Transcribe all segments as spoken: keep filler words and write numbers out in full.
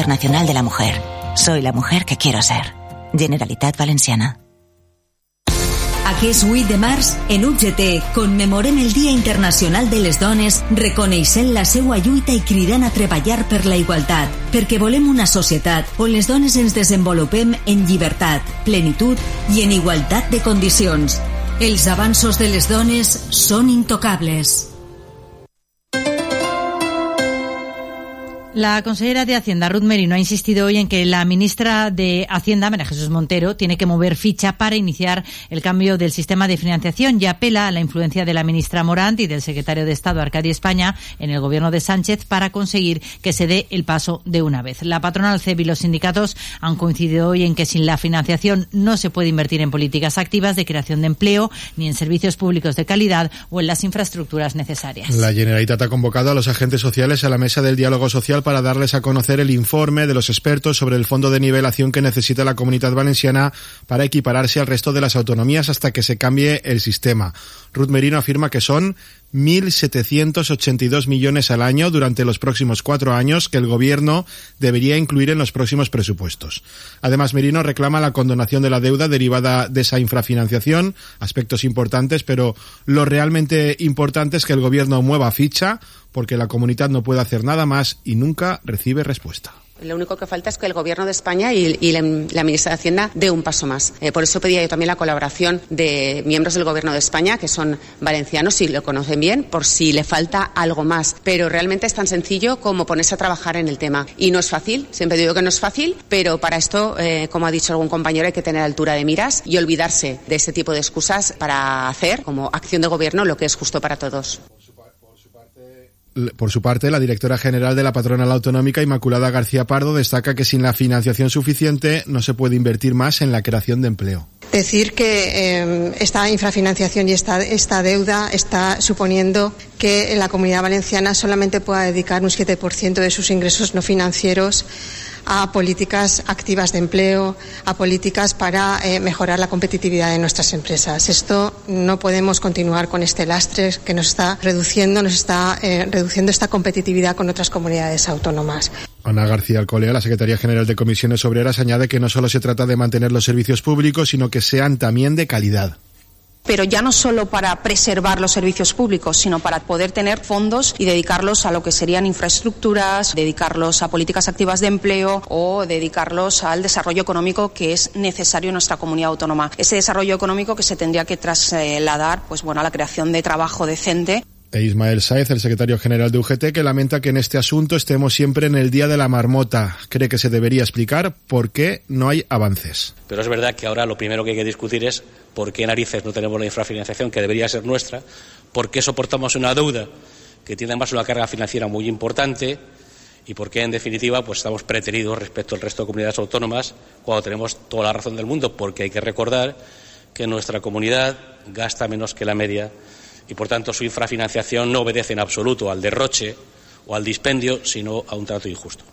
Internacional de la Mujer. Soy la mujer que quiero ser. Generalitat Valenciana. Aquest vuit de març, en U G T, commemorem el Dia Internacional de les Dones, reconeixent la seva lluita i cridant a treballar per la igualtat, perquè volem una societat on les dones ens desenvolupem en llibertat, plenitud i en igualtat de condicions. Els avanços de les dones són intocables. La consejera de Hacienda, Ruth Merino, ha insistido hoy en que la ministra de Hacienda, María Jesús Montero, tiene que mover ficha para iniciar el cambio del sistema de financiación y apela a la influencia de la ministra Morant y del secretario de Estado, Arcadi España, en el gobierno de Sánchez para conseguir que se dé el paso de una vez. La patronal C E B y los sindicatos han coincidido hoy en que sin la financiación no se puede invertir en políticas activas de creación de empleo, ni en servicios públicos de calidad o en las infraestructuras necesarias. La Generalitat ha convocado a los agentes sociales a la mesa del diálogo social para darles a conocer el informe de los expertos sobre el fondo de nivelación que necesita la Comunitat Valenciana para equipararse al resto de las autonomías hasta que se cambie el sistema. Ruth Merino afirma que son mil setecientos ochenta y dos millones al año durante los próximos cuatro años que el Gobierno debería incluir en los próximos presupuestos. Además, Merino reclama la condonación de la deuda derivada de esa infrafinanciación, aspectos importantes, pero lo realmente importante es que el Gobierno mueva ficha, porque la comunidad no puede hacer nada más y nunca recibe respuesta. Lo único que falta es que el Gobierno de España y, y la, la Ministra de Hacienda dé un paso más. Eh, por eso pedía yo también la colaboración de miembros del Gobierno de España, que son valencianos, si lo conocen bien, por si le falta algo más. Pero realmente es tan sencillo como ponerse a trabajar en el tema. Y no es fácil, siempre digo que no es fácil, pero para esto, eh, como ha dicho algún compañero, hay que tener altura de miras y olvidarse de ese tipo de excusas para hacer, como acción de Gobierno, lo que es justo para todos. Por su parte, la directora general de la patronal autonómica, Inmaculada García Pardo, destaca que sin la financiación suficiente no se puede invertir más en la creación de empleo. Decir que eh, esta infrafinanciación y esta, esta deuda está suponiendo que la Comunidad Valenciana solamente pueda dedicar un siete por ciento de sus ingresos no financieros a políticas activas de empleo, a políticas para eh, mejorar la competitividad de nuestras empresas. Esto no podemos continuar con este lastre que nos está reduciendo, nos está eh, reduciendo esta competitividad con otras comunidades autónomas. Ana García Alcolea, la secretaria general de Comisiones Obreras, añade que no solo se trata de mantener los servicios públicos, sino que sean también de calidad. Pero ya no solo para preservar los servicios públicos, sino para poder tener fondos y dedicarlos a lo que serían infraestructuras, dedicarlos a políticas activas de empleo o dedicarlos al desarrollo económico que es necesario en nuestra comunidad autónoma. Ese desarrollo económico que se tendría que trasladar, pues bueno, a la creación de trabajo decente. E Ismael Sáez, el secretario general de U G T, que lamenta que en este asunto estemos siempre en el día de la marmota. Cree que se debería explicar por qué no hay avances. Pero es verdad que ahora lo primero que hay que discutir es por qué narices no tenemos la infrafinanciación que debería ser nuestra, por qué soportamos una deuda que tiene además una carga financiera muy importante y por qué, en definitiva, pues estamos preteridos respecto al resto de comunidades autónomas cuando tenemos toda la razón del mundo, porque hay que recordar que nuestra comunidad gasta menos que la media y, por tanto, su infrafinanciación no obedece en absoluto al derroche o al dispendio, sino a un trato injusto.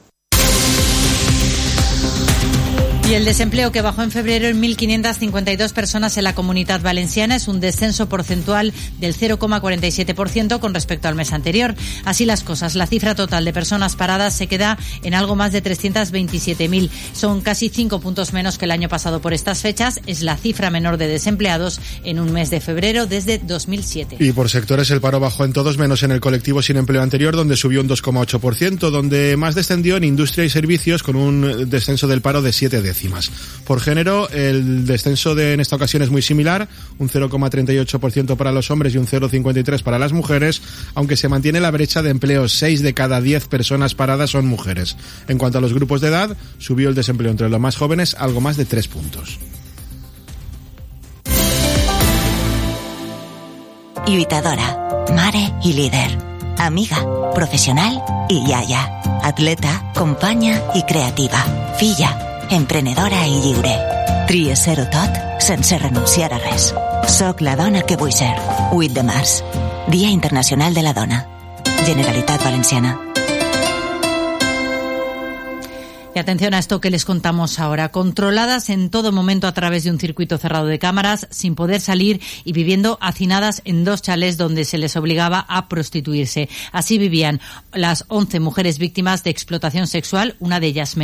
Y el desempleo, que bajó en febrero en mil quinientas cincuenta y dos personas en la Comunitat Valenciana, es un descenso porcentual del cero coma cuarenta y siete por ciento con respecto al mes anterior. Así las cosas, la cifra total de personas paradas se queda en algo más de trescientas veintisiete mil. Son casi cinco puntos menos que el año pasado por estas fechas. Es la cifra menor de desempleados en un mes de febrero desde dos mil siete. Y por sectores el paro bajó en todos menos en el colectivo sin empleo anterior, donde subió un dos coma ocho por ciento, donde más descendió en industria y servicios con un descenso del paro de siete décimas. Por género, el descenso de en esta ocasión es muy similar, un cero coma treinta y ocho por ciento para los hombres y un cero coma cincuenta y tres por ciento para las mujeres, aunque se mantiene la brecha de empleo. seis de cada diez personas paradas son mujeres. En cuanto a los grupos de edad, subió el desempleo entre los más jóvenes algo más de tres puntos. Lluitadora, mare i líder, amiga, professional i iaia, atleta, companya i creativa, filla, emprenedora i lliure. Tries ser-ho tot sense renunciar a res. Soc la dona que vull ser. vuit de març, Dia Internacional de la Dona. Generalitat Valenciana. Y atención a esto que les contamos ahora. Controladas en todo momento a través de un circuito cerrado de cámaras, sin poder salir y viviendo hacinadas en dos chalés donde se les obligaba a prostituirse. Así vivían las once mujeres víctimas de explotación sexual, una de ellas